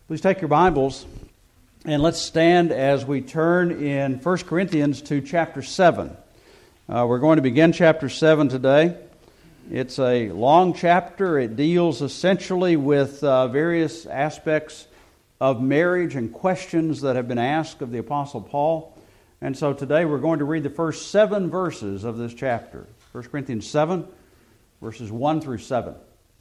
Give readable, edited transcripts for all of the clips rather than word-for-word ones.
Please take your Bibles and let's stand as we turn in 1 Corinthians to chapter 7. We're going to begin chapter 7 today. It's a long chapter. It deals essentially with various aspects of marriage and questions that have been asked of the Apostle Paul. And so today we're going to read the first 7 verses of this chapter. 1 Corinthians 7, verses 1 through 7.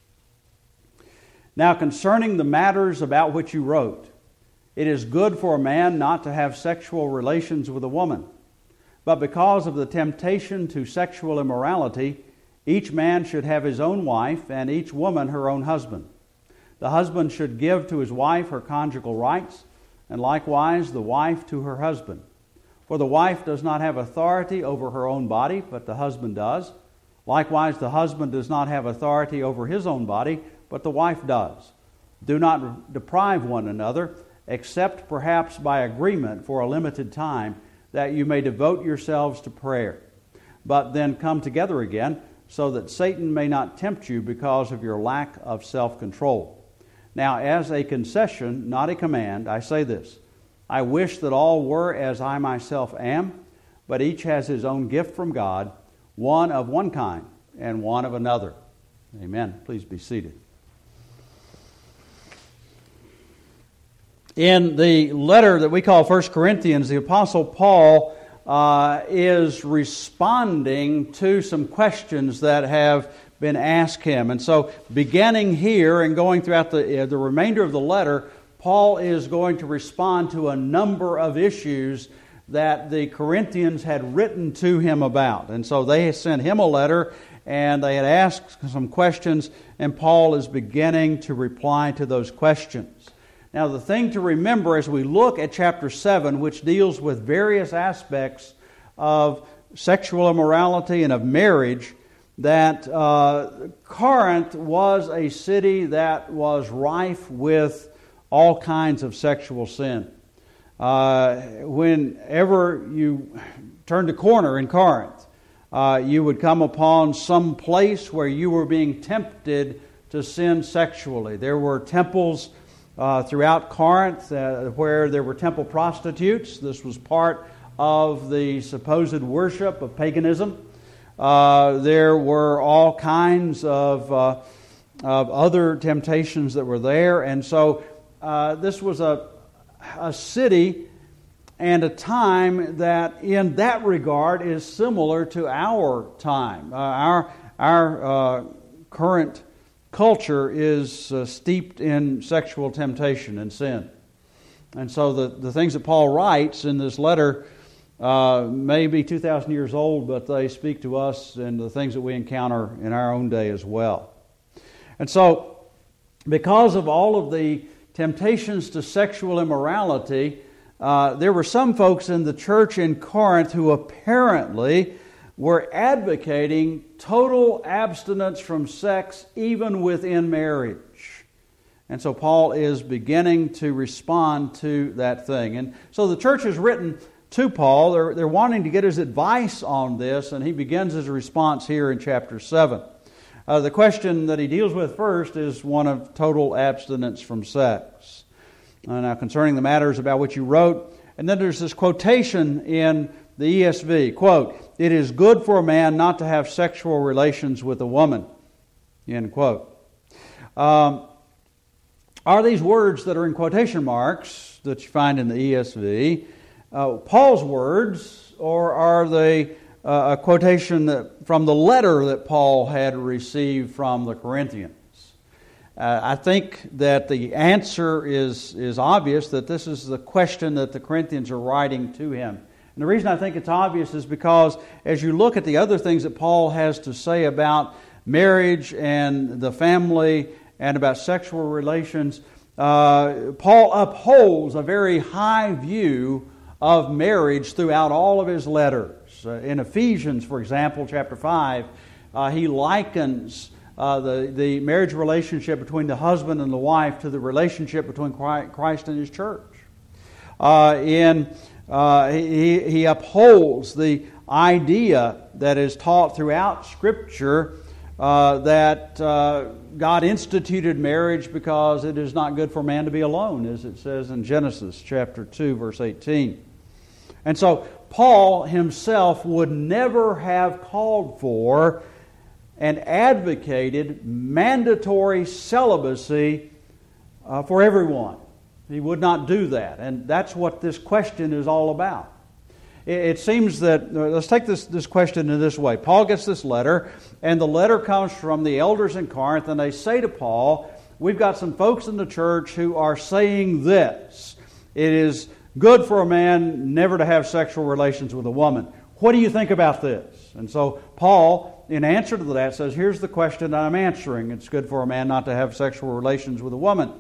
Now concerning the matters about which you wrote, it is good for a man not to have sexual relations with a woman. But because of the temptation to sexual immorality, each man should have his own wife, and each woman her own husband. The husband should give to his wife her conjugal rights, and likewise the wife to her husband. For the wife does not have authority over her own body, but the husband does. Likewise the husband does not have authority over his own body, but the wife does. Do not deprive one another, except perhaps by agreement for a limited time, that you may devote yourselves to prayer. But then come together again, so that Satan may not tempt you because of your lack of self-control. Now, as a concession, not a command, I say this: I wish that all were as I myself am, but each has his own gift from God, one of one kind and one of another. Amen. Please be seated. In the letter that we call 1 Corinthians, the Apostle Paul is responding to some questions that have been asked him. And so beginning here and going throughout the remainder of the letter, Paul is going to respond to a number of issues that the Corinthians had written to him about. And so they sent him a letter and they had asked some questions, and Paul is beginning to reply to those questions. Now, the thing to remember as we look at chapter 7, which deals with various aspects of sexual immorality and of marriage, that Corinth was a city that was rife with all kinds of sexual sin. Whenever you turned a corner in Corinth, you would come upon some place where you were being tempted to sin sexually. There were temples throughout Corinth where there were temple prostitutes. This was part of the supposed worship of paganism. There were all kinds of other temptations that were there. And so this was a city and a time that in that regard is similar to our time. Our current culture is steeped in sexual temptation and sin. And so the things that Paul writes in this letter may be 2,000 years old, but they speak to us and the things that we encounter in our own day as well. And so because of all of the temptations to sexual immorality, there were some folks in the church in Corinth who apparently were advocating total abstinence from sex even within marriage. And so Paul is beginning to respond to that thing. And so the church has written to Paul. They're wanting to get his advice on this, and he begins his response here in chapter 7. The question that he deals with first is one of total abstinence from sex. Now concerning the matters about which you wrote, and then there's this quotation in the ESV, quote, "It is good for a man not to have sexual relations with a woman," end quote. Are these words that are in quotation marks that you find in the ESV Paul's words, or are they a quotation from the letter that Paul had received from the Corinthians? I think that the answer is obvious, that this is the question that the Corinthians are writing to him. And the reason I think it's obvious is because as you look at the other things that Paul has to say about marriage and the family and about sexual relations, Paul upholds a very high view of marriage throughout all of his letters. In Ephesians, for example, chapter 5, he likens the marriage relationship between the husband and the wife to the relationship between Christ and His church. He upholds the idea that is taught throughout Scripture that God instituted marriage because it is not good for man to be alone, as it says in Genesis chapter 2, verse 18. And so Paul himself would never have called for and advocated mandatory celibacy for everyone. He would not do that. And that's what this question is all about. It seems that, let's take this question in this way. Paul gets this letter, and the letter comes from the elders in Corinth, and they say to Paul, we've got some folks in the church who are saying this. It is good for a man never to have sexual relations with a woman. What do you think about this? And so Paul, in answer to that, says, here's the question that I'm answering. It's good for a man not to have sexual relations with a woman.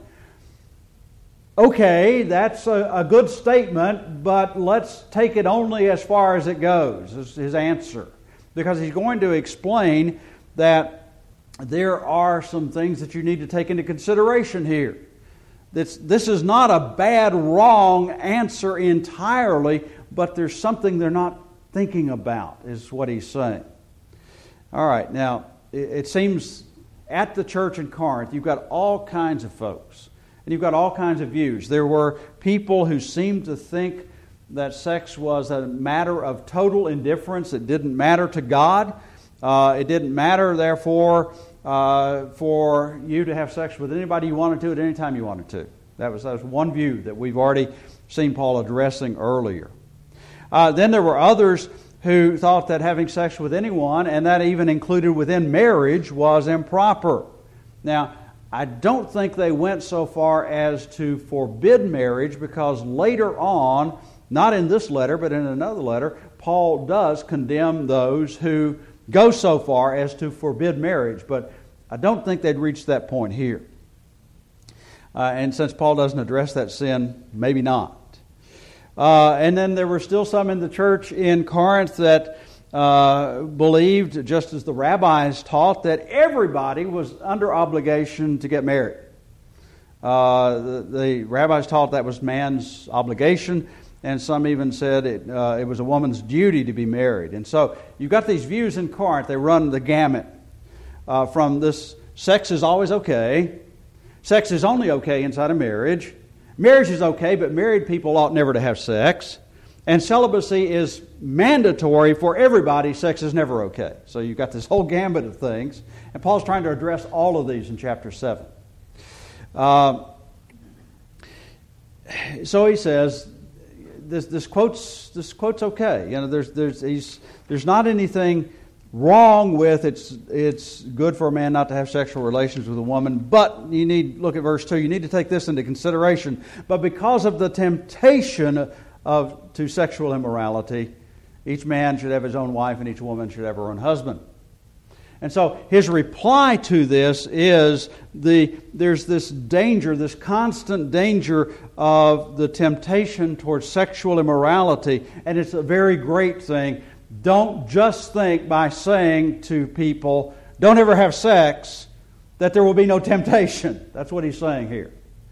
Okay, that's a good statement, but let's take it only as far as it goes, is his answer. Because he's going to explain that there are some things that you need to take into consideration here. This is not a bad, wrong answer entirely, but there's something they're not thinking about, is what he's saying. All right, now, it seems at the church in Corinth, you've got all kinds of folks. And you've got all kinds of views. There were people who seemed to think that sex was a matter of total indifference. It didn't matter to God. It didn't matter, therefore, for you to have sex with anybody you wanted to at any time you wanted to. That was one view that we've already seen Paul addressing earlier. Then there were others who thought that having sex with anyone, and that even included within marriage, was improper. Now, I don't think they went so far as to forbid marriage, because later on, not in this letter, but in another letter, Paul does condemn those who go so far as to forbid marriage. But I don't think they'd reached that point here. And since Paul doesn't address that sin, maybe not. And then there were still some in the church in Corinth that believed, just as the rabbis taught, that everybody was under obligation to get married. The rabbis taught that was man's obligation, and some even said it was a woman's duty to be married. And so you've got these views in Corinth. They run the gamut from this: sex is always okay, sex is only okay inside of marriage, marriage is okay, but married people ought never to have sex, and celibacy is mandatory for everybody. Sex is never okay. So you've got this whole gambit of things. And Paul's trying to address all of these in chapter 7. So he says, this quote's okay. You know, there's not anything wrong with it's good for a man not to have sexual relations with a woman, but you need, look at verse 2, you need to take this into consideration. But because of the temptation to sexual immorality, each man should have his own wife and each woman should have her own husband. And so his reply to this is there's this danger, this constant danger of the temptation towards sexual immorality, and it's a very great thing. Don't just think by saying to people, don't ever have sex, that there will be no temptation. That's what he's saying here.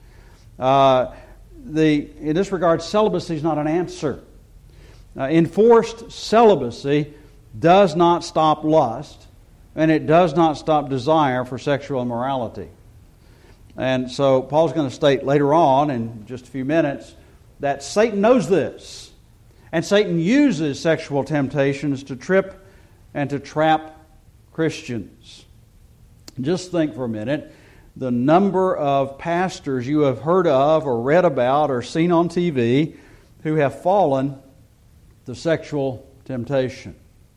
In this regard, celibacy is not an answer. Enforced celibacy does not stop lust, and it does not stop desire for sexual immorality. And so Paul's going to state later on, in just a few minutes, that Satan knows this. And Satan uses sexual temptations to trip and to trap Christians. Just think for a minute. The number of pastors you have heard of or read about or seen on TV who have fallen to sexual temptation.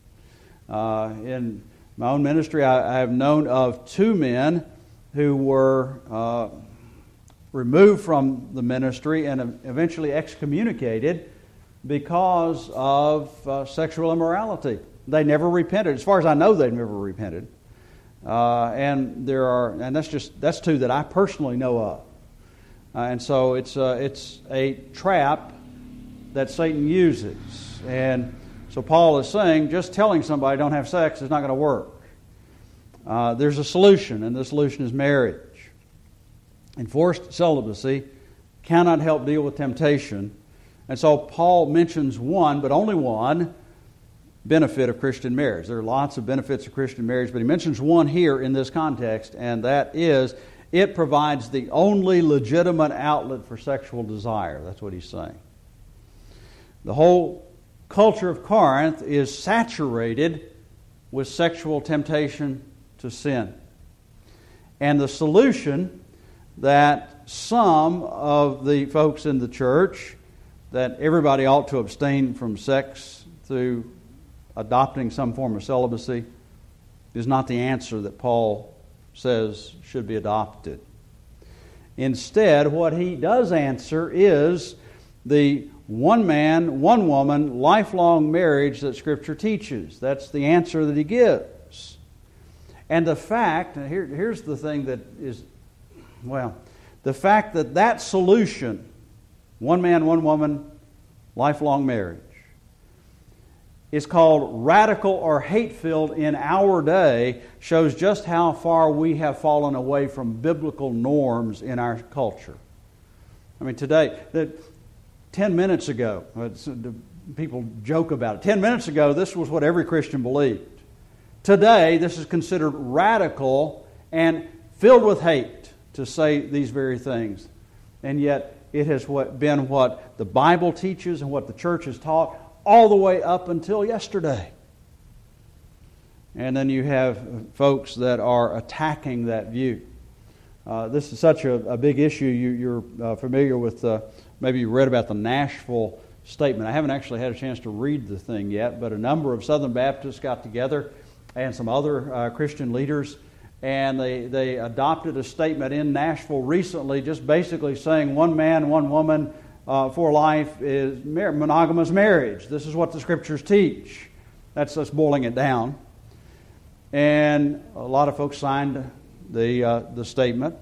In my own ministry, I have known of 2 men who were removed from the ministry and eventually excommunicated because of sexual immorality. They never repented. As far as I know, they never repented. And that's 2 that I personally know of. And so it's a trap that Satan uses. And so Paul is saying, just telling somebody don't have sex is not going to work. There's a solution, and the solution is marriage. Enforced celibacy cannot help deal with temptation. And so Paul mentions one, but only one, benefit of Christian marriage. There are lots of benefits of Christian marriage, but he mentions one here in this context, and that is it provides the only legitimate outlet for sexual desire. That's what he's saying. The whole culture of Corinth is saturated with sexual temptation to sin. And the solution that some of the folks in the church, that everybody ought to abstain from sex through adopting some form of celibacy, is not the answer that Paul says should be adopted. Instead, what he does answer is the one man, one woman, lifelong marriage that Scripture teaches. That's the answer that he gives. And the fact, and here's the thing that is, the fact that that solution, one man, one woman, lifelong marriage, is called radical or hate-filled in our day, shows just how far we have fallen away from biblical norms in our culture. I mean, today, 10 minutes ago, people joke about it. 10 minutes ago, this was what every Christian believed. Today, this is considered radical and filled with hate to say these very things. And yet, it has been what the Bible teaches and what the church has taught all the way up until yesterday. And then you have folks that are attacking that view. This is such a big issue. You're familiar with, maybe you read about the Nashville statement. I haven't actually had a chance to read the thing yet, but a number of Southern Baptists got together and some other Christian leaders, and they adopted a statement in Nashville recently just basically saying one man, one woman for life is monogamous marriage. This is what the Scriptures teach. That's us boiling it down. And a lot of folks signed the statement.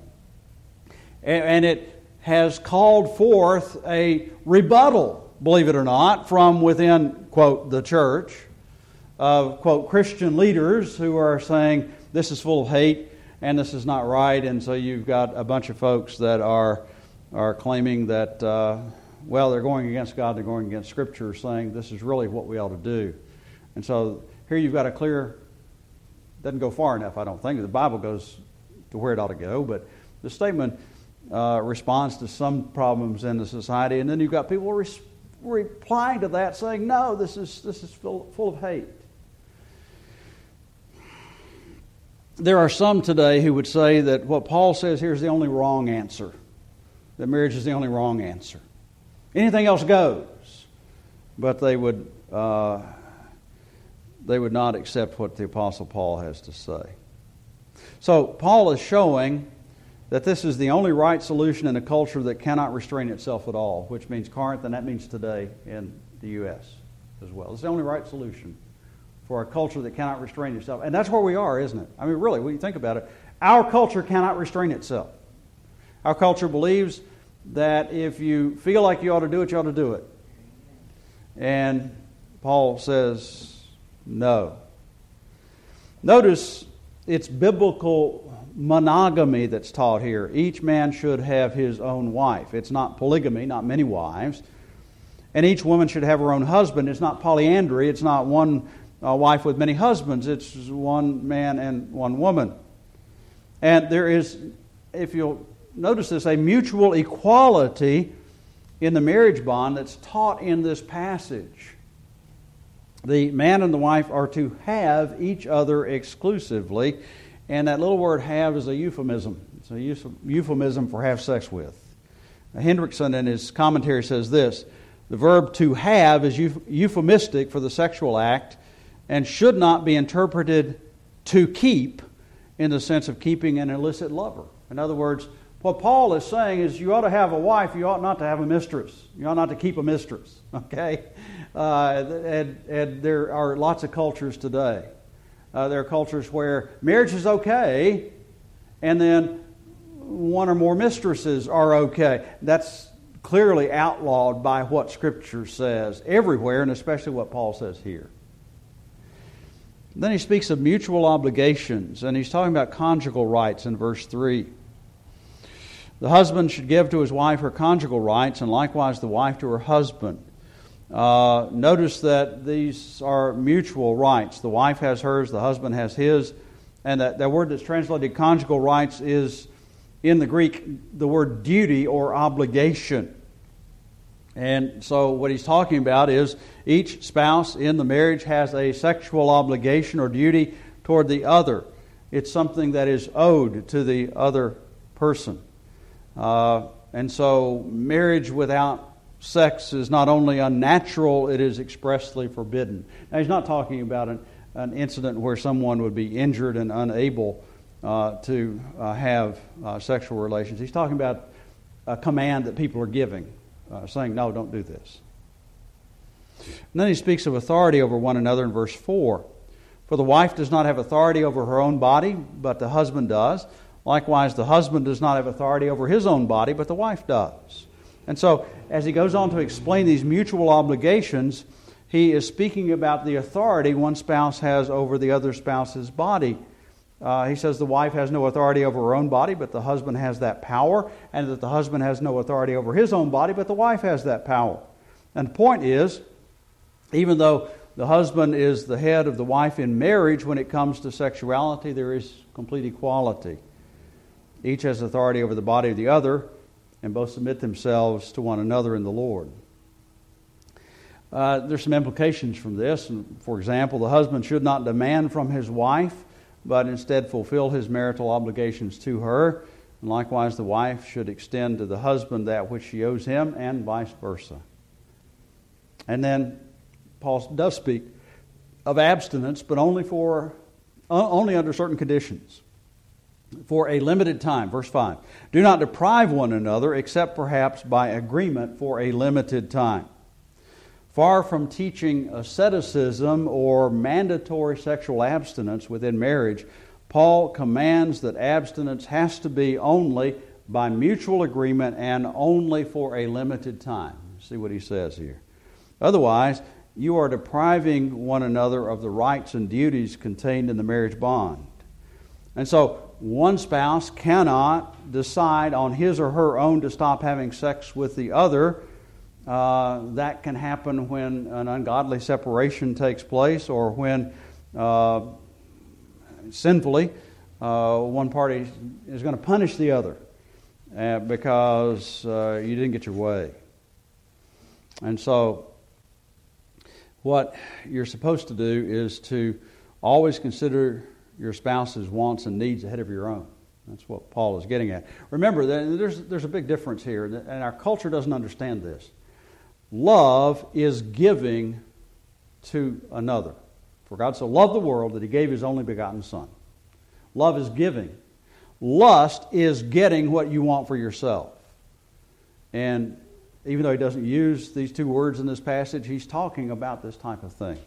And it has called forth a rebuttal, believe it or not, from within, quote, the church, of, quote, Christian leaders who are saying this is full of hate and this is not right. And so you've got a bunch of folks that are claiming that, they're going against God, they're going against Scripture, saying this is really what we ought to do. And so here you've got a clear, doesn't go far enough, I don't think. The Bible goes to where it ought to go, but the statement responds to some problems in the society, and then you've got people replying to that saying, no, this is full of hate. There are some today who would say that what Paul says here is the only wrong answer, that marriage is the only wrong answer. Anything else goes, but they would not accept what the Apostle Paul has to say. So Paul is showing that this is the only right solution in a culture that cannot restrain itself at all, which means Corinth, and that means today in the U.S. as well. It's the only right solution for a culture that cannot restrain itself. And that's where we are, isn't it? I mean, really, when you think about it, our culture cannot restrain itself. Our culture believes that if you feel like you ought to do it, you ought to do it. And Paul says, no. Notice it's biblical monogamy that's taught here. Each man should have his own wife. It's not polygamy, not many wives. And each woman should have her own husband. It's not polyandry. It's not one wife with many husbands. It's one man and one woman. And there is, if you'll notice this, a mutual equality in the marriage bond that's taught in this passage. The man and the wife are to have each other exclusively, and that little word have is a euphemism. It's a euphemism for have sex with. Hendrickson in his commentary says this: the verb to have is euphemistic for the sexual act and should not be interpreted to keep in the sense of keeping an illicit lover. In other words, what Paul is saying is you ought to have a wife, you ought not to have a mistress. You ought not to keep a mistress, okay? And there are lots of cultures today. There are cultures where marriage is okay, and then one or more mistresses are okay. That's clearly outlawed by what Scripture says everywhere, and especially what Paul says here. Then he speaks of mutual obligations, and he's talking about conjugal rights in verse 3. The husband should give to his wife her conjugal rights, and likewise the wife to her husband. Notice that these are mutual rights. The wife has hers, the husband has his. And that word that's translated conjugal rights is, in the Greek, the word duty or obligation. And so what he's talking about is each spouse in the marriage has a sexual obligation or duty toward the other. It's something that is owed to the other person. And so marriage without sex is not only unnatural, it is expressly forbidden. Now, he's not talking about an incident where someone would be injured and unable to have sexual relations. He's talking about a command that people are giving, saying, no, don't do this. And then he speaks of authority over one another in verse 4. For the wife does not have authority over her own body, but the husband does. Likewise, the husband does not have authority over his own body, but the wife does. And so, as he goes on to explain these mutual obligations, he is speaking about the authority one spouse has over the other spouse's body. He says the wife has no authority over her own body, but the husband has that power, and that the husband has no authority over his own body, but the wife has that power. And the point is, even though the husband is the head of the wife in marriage, when it comes to sexuality, there is complete equality. Each has authority over the body of the other, and both submit themselves to one another in the Lord. There's some implications from this. For example, the husband should not demand from his wife, but instead fulfill his marital obligations to her. And likewise, the wife should extend to the husband that which she owes him, and vice versa. And then Paul does speak of abstinence, but only under certain conditions. For a limited time, verse 5. Do not deprive one another, except perhaps by agreement for a limited time. Far from teaching asceticism or mandatory sexual abstinence within marriage, Paul commands that abstinence has to be only by mutual agreement and only for a limited time. See what he says here. Otherwise, you are depriving one another of the rights and duties contained in the marriage bond. And so, one spouse cannot decide on his or her own to stop having sex with the other. That can happen when an ungodly separation takes place, or when sinfully one party is going to punish the other because you didn't get your way. And so what you're supposed to do is to always consider your spouse's wants and needs ahead of your own. That's what Paul is getting at. Remember, there's a big difference here, and our culture doesn't understand this. Love is giving to another. For God so loved the world that He gave His only begotten Son. Love is giving. Lust is getting what you want for yourself. And even though he doesn't use these two words in this passage, he's talking about this type of thing.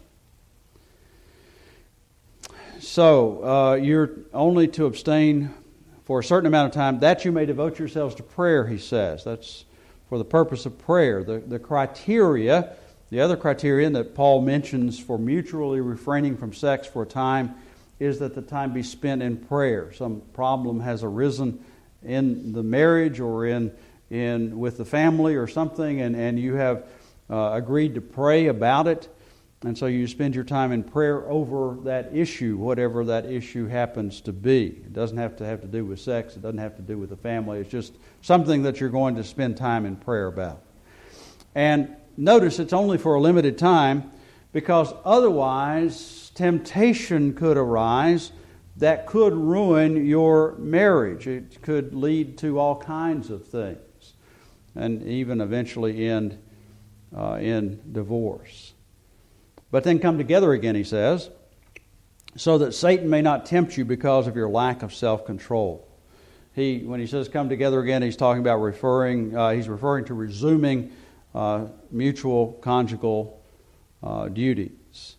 So, you're only to abstain for a certain amount of time, that you may devote yourselves to prayer, he says. That's for the purpose of prayer. The criteria, the other criterion that Paul mentions for mutually refraining from sex for a time is that the time be spent in prayer. Some problem has arisen in the marriage or in with the family or something, and you have agreed to pray about it. And so you spend your time in prayer over that issue, whatever that issue happens to be. It doesn't have to do with sex. It doesn't have to do with the family. It's just something that you're going to spend time in prayer about. And notice it's only for a limited time, because otherwise temptation could arise that could ruin your marriage. It could lead to all kinds of things, and even eventually end in divorce. But then come together again, he says, so that Satan may not tempt you because of your lack of self-control. When he says come together again, he's talking about referring to resuming mutual conjugal duties.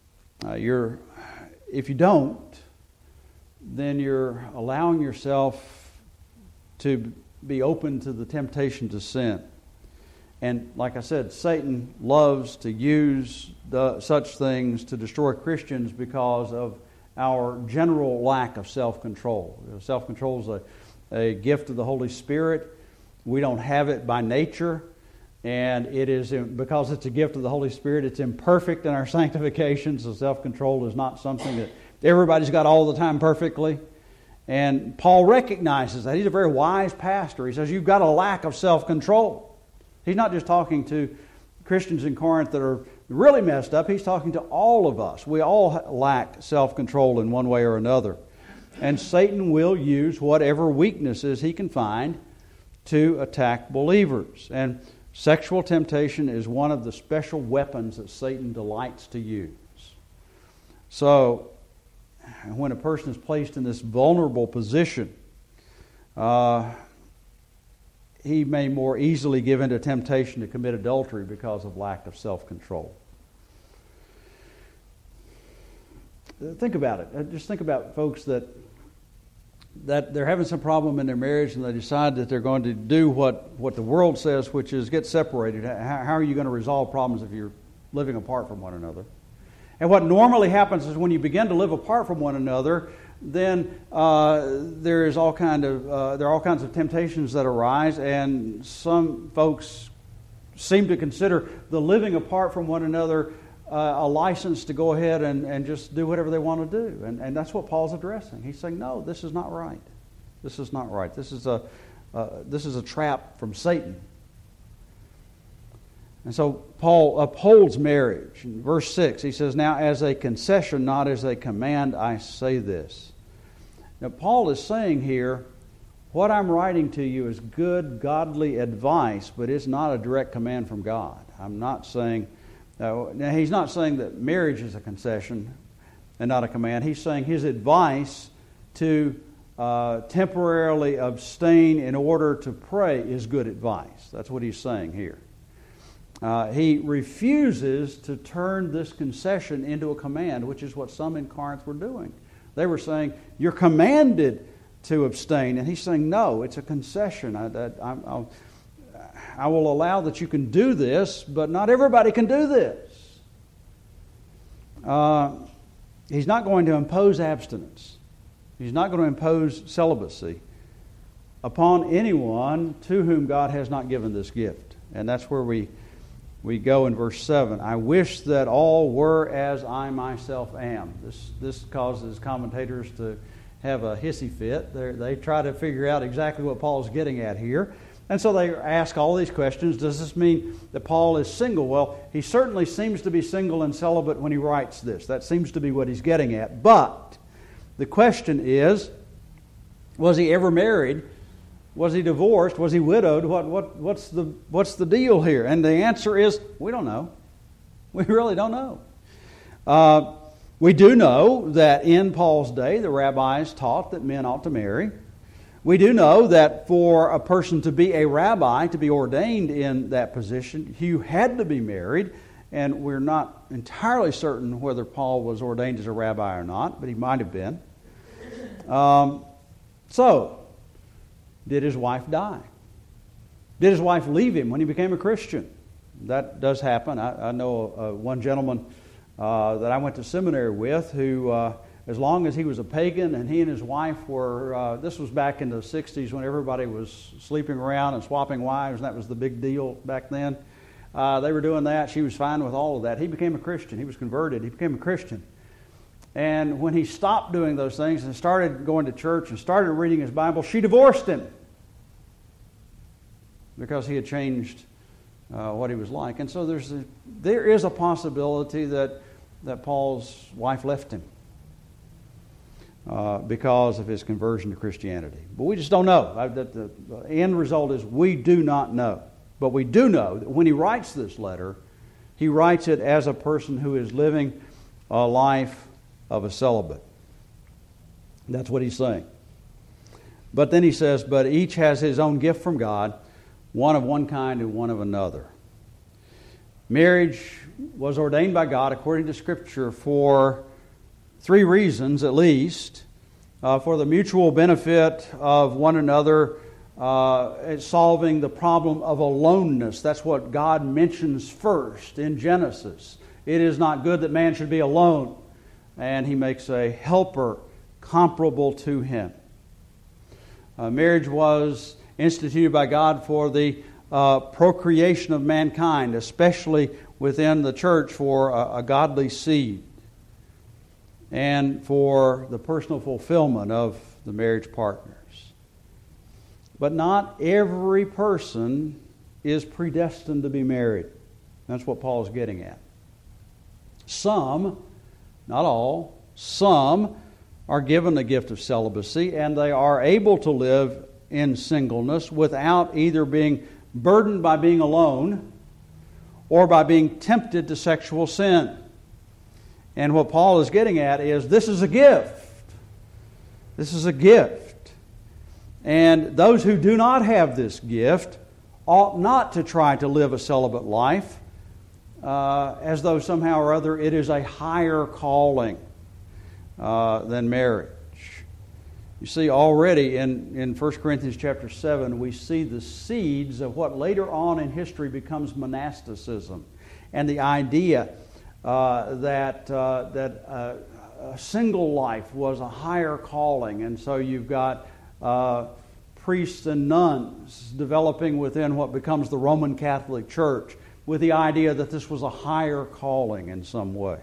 If you don't, then you're allowing yourself to be open to the temptation to sin. And like I said, Satan loves to use such things to destroy Christians because of our general lack of self-control. Self-control is a gift of the Holy Spirit. We don't have it by nature. And it is, because it's a gift of the Holy Spirit, it's imperfect in our sanctification, so self-control is not something that everybody's got all the time perfectly. And Paul recognizes that. He's a very wise pastor. He says, you've got a lack of self-control. He's not just talking to Christians in Corinth that are really messed up. He's talking to all of us. We all lack self-control in one way or another. And Satan will use whatever weaknesses he can find to attack believers. And sexual temptation is one of the special weapons that Satan delights to use. So, when a person is placed in this vulnerable position, he may more easily give into temptation to commit adultery because of lack of self-control. Think about it. Just think about folks that they're having some problem in their marriage and they decide that they're going to do what the world says, which is get separated. How are you going to resolve problems if you're living apart from one another? And what normally happens is when you begin to live apart from one another, then there are all kinds of temptations that arise, and some folks seem to consider the living apart from one another a license to go ahead and just do whatever they want to do. And that's what Paul's addressing. He's saying, no, this is not right. This is not right. This is a trap from Satan. And so Paul upholds marriage. In verse 6, he says, now as a concession, not as a command, I say this. Now Paul is saying here, what I'm writing to you is good, godly advice, but it's not a direct command from God. I'm not saying, now he's not saying that marriage is a concession and not a command. He's saying his advice to temporarily abstain in order to pray is good advice. That's what he's saying here. He refuses to turn this concession into a command, which is what some in Corinth were doing. They were saying, you're commanded to abstain. And he's saying, no, it's a concession. I will allow that you can do this, but not everybody can do this. He's not going to impose abstinence. He's not going to impose celibacy upon anyone to whom God has not given this gift. And that's where we go in verse 7. I wish that all were as I myself am. This causes commentators to have a hissy fit. They try to figure out exactly what Paul's getting at here. And so they ask all these questions. Does this mean that Paul is single? Well, he certainly seems to be single and celibate when he writes this. That seems to be what he's getting at. But the question is, was he ever married? Was he divorced? Was he widowed? What's the deal here? And the answer is, we don't know. We really don't know. We do know that in Paul's day, the rabbis taught that men ought to marry. We do know that for a person to be a rabbi, to be ordained in that position, you had to be married. And we're not entirely certain whether Paul was ordained as a rabbi or not, but he might have been. So, did his wife die? Did his wife leave him when he became a Christian? That does happen. I know one gentleman that I went to seminary with who, as long as he was a pagan and he and his wife were, this was back in the 60s when everybody was sleeping around and swapping wives, and that was the big deal back then. They were doing that. She was fine with all of that. He became a Christian. He was converted. He became a Christian. And when he stopped doing those things and started going to church and started reading his Bible, she divorced him because he had changed what he was like. And so there is a possibility that Paul's wife left him because of his conversion to Christianity. But we just don't know. The end result is we do not know. But we do know that when he writes this letter, he writes it as a person who is living a life of a celibate. That's what he's saying. But then he says, but each has his own gift from God, one of one kind and one of another. Marriage was ordained by God according to Scripture for 3 reasons at least. For the mutual benefit of one another, solving the problem of aloneness. That's what God mentions first in Genesis. It is not good that man should be alone. And he makes a helper comparable to him. Marriage was instituted by God for the procreation of mankind, especially within the church for a godly seed and for the personal fulfillment of the marriage partners. But not every person is predestined to be married. That's what Paul is getting at. Some, not all, some are given the gift of celibacy, and they are able to live in singleness without either being burdened by being alone or by being tempted to sexual sin. And what Paul is getting at is this is a gift. This is a gift. And those who do not have this gift ought not to try to live a celibate life as though somehow or other it is a higher calling than marriage. You see, already in 1 Corinthians chapter 7, we see the seeds of what later on in history becomes monasticism, and the idea that a single life was a higher calling. And so you've got priests and nuns developing within what becomes the Roman Catholic Church with the idea that this was a higher calling in some way.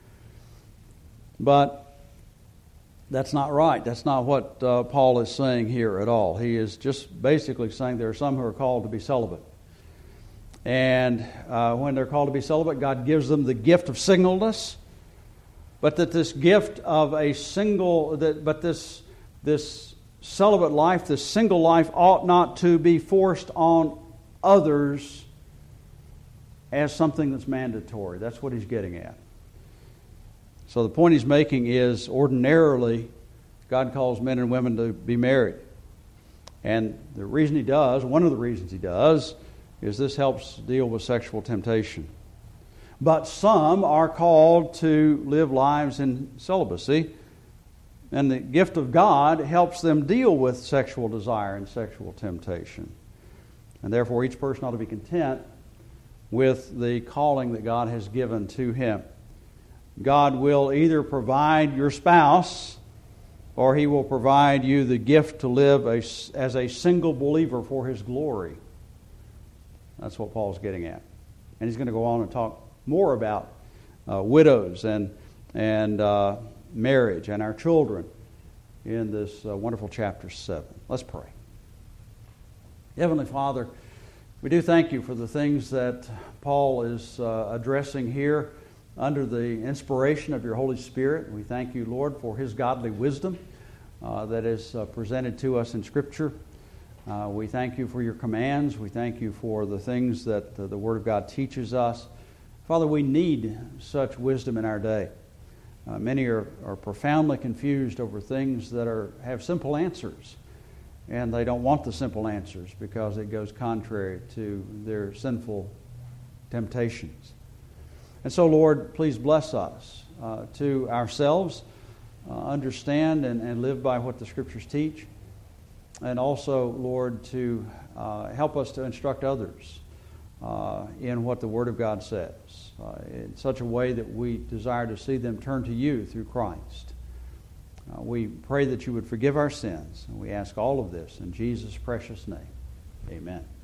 But that's not right. That's not what Paul is saying here at all. He is just basically saying there are some who are called to be celibate. And when they're called to be celibate, God gives them the gift of singleness. But that this gift of a single, this celibate life, this single life, ought not to be forced on others as something that's mandatory. That's what he's getting at. So the point he's making is ordinarily God calls men and women to be married. And the reason he does, one of the reasons he does, is this helps deal with sexual temptation. But some are called to live lives in celibacy, and the gift of God helps them deal with sexual desire and sexual temptation. And therefore each person ought to be content with the calling that God has given to him. God will either provide your spouse, or He will provide you the gift to live as a single believer for His glory. That's what Paul's getting at. And he's going to go on and talk more about widows and marriage and our children in this wonderful chapter 7. Let's pray. Heavenly Father, we do thank You for the things that Paul is addressing here under the inspiration of Your Holy Spirit. We thank You, Lord, for His godly wisdom that is presented to us in Scripture. We thank You for Your commands. We thank You for the things that the Word of God teaches us. Father, we need such wisdom in our day. Many are profoundly confused over things that have simple answers, and they don't want the simple answers because it goes contrary to their sinful temptations. And so, Lord, please bless us to ourselves, understand and live by what the Scriptures teach, and also, Lord, to help us to instruct others in what the Word of God says in such a way that we desire to see them turn to You through Christ. We pray that You would forgive our sins, and we ask all of this in Jesus' precious name. Amen.